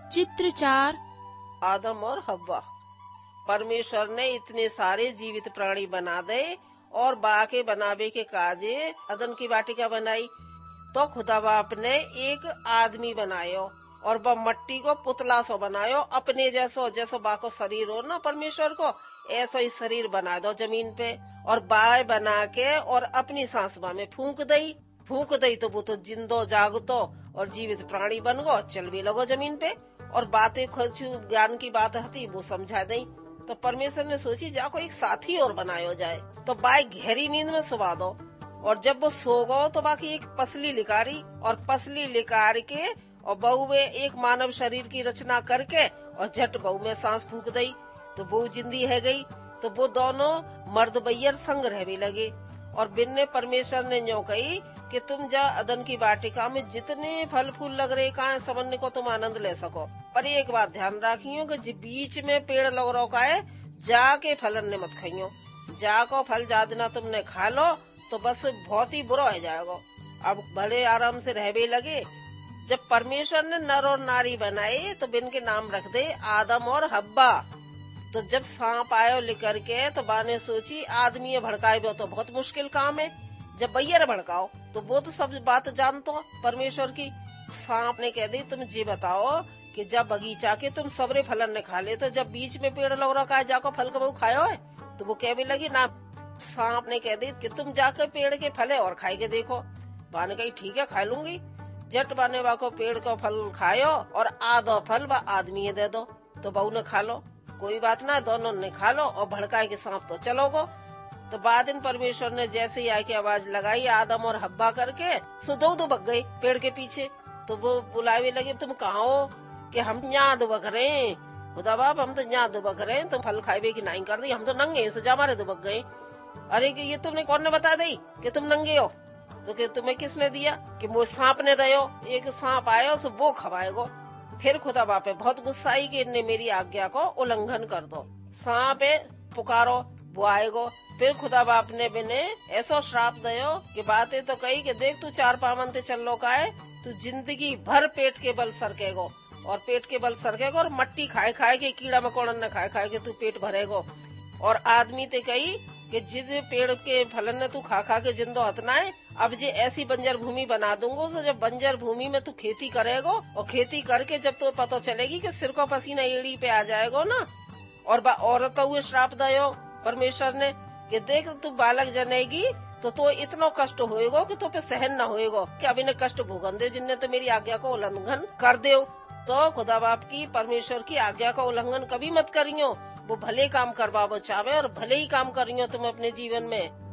चित्र 4। आदम और हव्वा। परमेश्वर ने इतने सारे जीवित प्राणी बना दे और बाके बनावे के काजे अदन की वाटिका बनाई, तो खुदा बाप ने एक आदमी बनायो और वह मट्टी को पुतला सो बनायो, अपने जैसो जैसो बाको शरीर हो ना परमेश्वर को, ऐसा ही शरीर बना दो जमीन पे। और बाय बना के और अपनी सांसबा में फूंक दई तो वो तो जिंदो जागतो और जीवित प्राणी बन गो, चल भी लगो जमीन पे। और बातें कुछ ज्ञान की बात हती वो समझा दई। तो परमेश्वर ने सोची जाको एक साथी और बनायो जाए, तो बाय गहरी नींद में सुबा दो। और जब वो सो गो तो बाकी एक पसली लिकारी और पसली लिकार के और बहू में एक मानव शरीर की रचना करके और झट बहू में सांस फूंक दई, तो बहू जिंदी है गई। तो वो दोनों मर्द बैयर संग रहने लगे। और बिन ने परमेश्वर ने न्यों कही कि तुम जा अदन की वाटिका में जितने फल फूल लग रहे का सबन को तुम आनंद ले सको, पर एक बात ध्यान रखियो कि बीच में पेड़ लग रहा का है जाके फलन ने मत खाइयो। जाको फल जादना तुमने खा लो तो बस बहुत ही बुरा हो जाएगा। अब भले आराम से रहने लगे। जब परमेश्वर ने नर और नारी बनाए तो बिन के नाम रख दे आदम और हव्वा। तो जब सांप आयो लेकर के तो बा ने सोची आदमी भड़काए तो बहुत मुश्किल काम है, जब बैयर भड़काओ तो वो तो सब बात जानतो परमेश्वर की। सांप ने कह दी तुम जी बताओ कि जब बगीचा के तुम सबरे फलन ने खा ले, तो जब बीच में पेड़ लग रहा है जाको फल का वो खायो है, तो वो कह भी लगी ना। सांप ने कह दी कि तुम जाकर पेड़ के फले और खाए के देखो। बा ने कही ठीक है खा लूंगी। जट बाने बा को पेड़ का फल खायो और आधो फल बा आदमी दे दो, तो बहू ने खा लो, कोई बात ना, दोनों ने खा लो और भड़काए के सांप तो चलोगो। तो बाद दिन परमेश्वर ने जैसे ही आके आवाज लगाई आदम और हव्वा करके, सो दो दुबक गए पेड़ के पीछे। तो वो बुलावे लगे तुम कहाँ हो, कि हम यहाँ दुबक रहे हैं खुदा बाप, हम तो यहाँ दुबक रहे हैं, तुम फल खाए की नहीं कर दी, हम तो नंगे सजा मारे दुबक गए। अरे कि ये तुमने कौन ने बता दी कि तुम नंगे हो, तो कि तुम्हें किसने दिया, कि वो सांप ने दयो, एक सांप आयो सो वो खवाएगो। फिर खुदा बाप बहुत गुस्सा आई कि इनने मेरी आज्ञा को उल्लंघन कर दो, सांप पुकारो वो आएगो। फिर खुदा बाप ने बिने ऐसा श्राप दयो कि बातें तो कही कि देख तू 4 पामंते चल का है, तू जिंदगी भर पेट के बल सरकेगो और पेट के बल सरकेगो और मट्टी खाए खाए के कीड़ा मकोड़न न खाए खाए के तू पेट भरेगो। और आदमी ते कही कि जिस पेड़ के फलन ने तू खा खा के जिंदो हतना है, अब जे ऐसी बंजर भूमि बना दूंगो, तो जब बंजर भूमि में तू खेती करेगो और खेती करके जब तो पता चलेगी कि सिर को पसीना एड़ी पे आ जाएगो ना। और औरत हुए श्राप दयो परमेश्वर ने कि देख तू बालक जनेगी तो इतना कष्ट होएगो कि तो पे सहन न होएगो, कि अब इन्हें कष्ट भोगन दे जिनने तो मेरी आज्ञा को उल्लंघन कर दे। तो खुदा बाप की परमेश्वर की आज्ञा का उल्लंघन कभी मत करियो, वो भले काम करवावो चाहे और भले ही काम करियो तुम अपने जीवन में।